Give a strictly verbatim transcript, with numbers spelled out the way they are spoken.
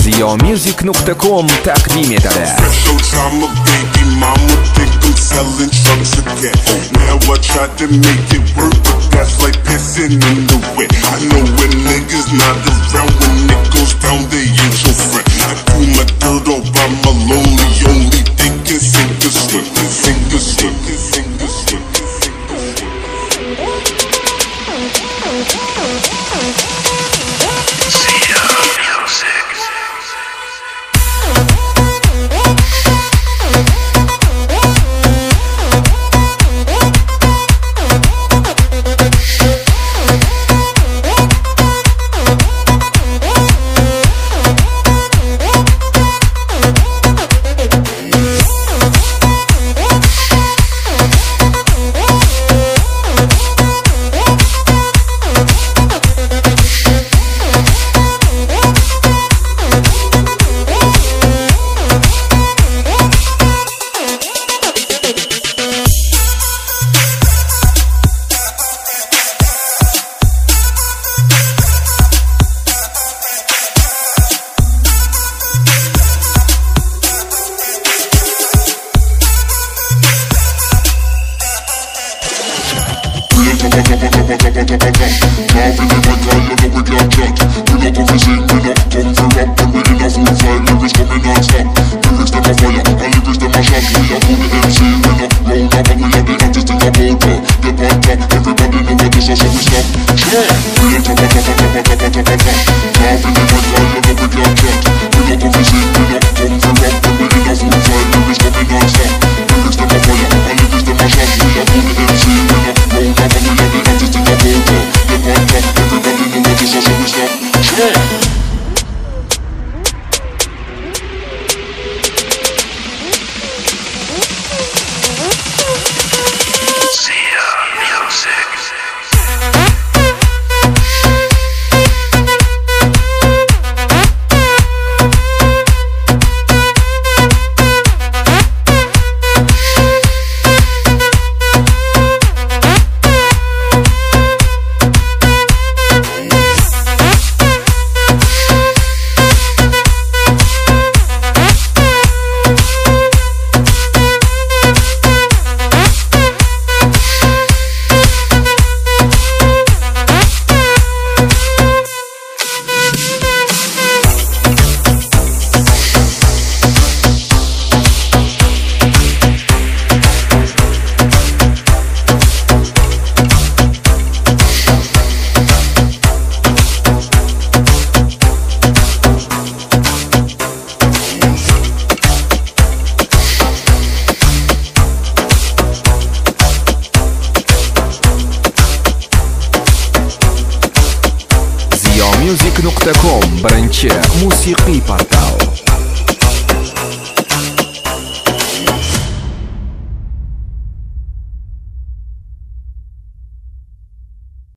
زيا ميوزك نقطة كوم تقديم داره. Selling trucks again. Now I tried to make it work, but that's like pissing in the wet. I know when niggas not around, when it goes down, they ain't your friend. I do my dirt all by my lonely, only thinking sink or swim, sink or swim, sink or swim. زيا ميوزك نقطة كوم برنچه موسيقي بارتال.